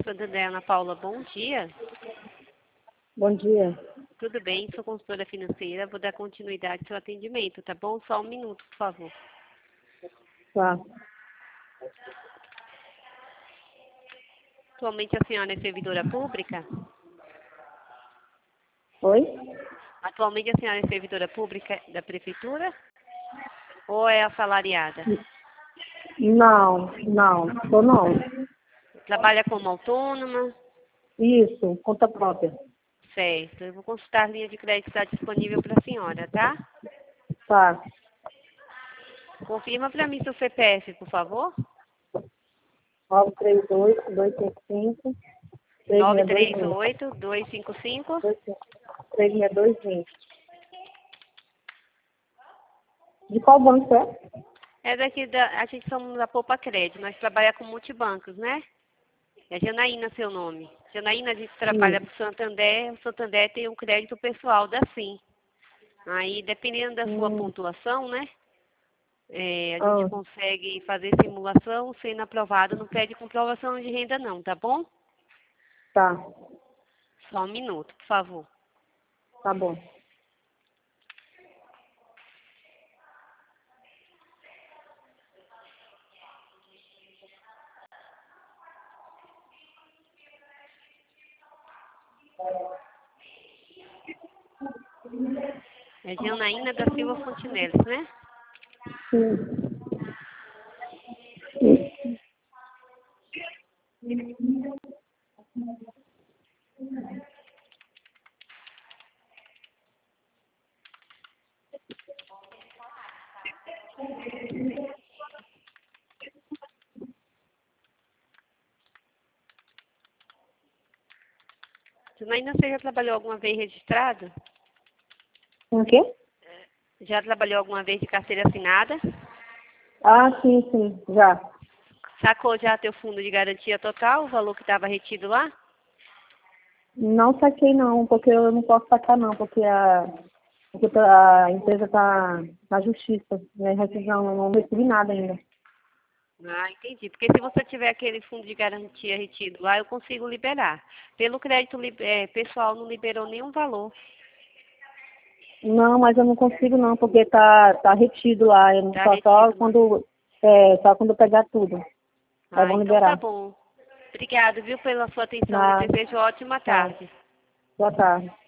Santander, Ana Paula, bom dia. Bom dia. Tudo bem? Sou consultora financeira. Vou dar continuidade ao seu atendimento, tá bom? Só um minuto, por favor. Tá. Atualmente a senhora é servidora pública? Oi? Atualmente a senhora é servidora pública da prefeitura? Ou é assalariada? Não, tô não. Trabalha como autônoma? Isso, conta própria. Certo. Eu vou consultar a linha de crédito que está disponível para a senhora, tá? Tá. Confirma para mim seu CPF, por favor. 938-255. 938-255. 36220. De qual banco é? É daqui a gente somos da Poupa Crédito, nós trabalhamos com multibancos, né? É Janaína seu nome. Janaína, a gente trabalha para o Santander tem um crédito pessoal da Sim. Aí, dependendo da sua pontuação, né? A gente consegue fazer simulação sendo aprovado, não pede comprovação de renda não, tá bom? Tá. Só um minuto, por favor. Tá bom. É Janaína da Silva Fontinelles, né? Sim. Janaína, você já trabalhou alguma vez registrado? O quê? Já trabalhou alguma vez de carteira assinada? Ah, sim, já. Sacou já teu fundo de garantia total, o valor que estava retido lá? Não saquei não, porque eu não posso sacar não, porque a empresa tá na justiça, né? Rescisão, eu não recebi nada ainda. Ah, entendi. Porque se você tiver aquele fundo de garantia retido lá, eu consigo liberar. Pelo crédito pessoal, não liberou nenhum valor. Não, mas eu não consigo não, porque tá retido lá. Eu Tá só retido lá. só quando eu pegar tudo. Aí Ah, vão então tá liberar. bom. Obrigado, viu, pela sua atenção. Na, Lhe desejo ótima tá. tarde. Boa tarde.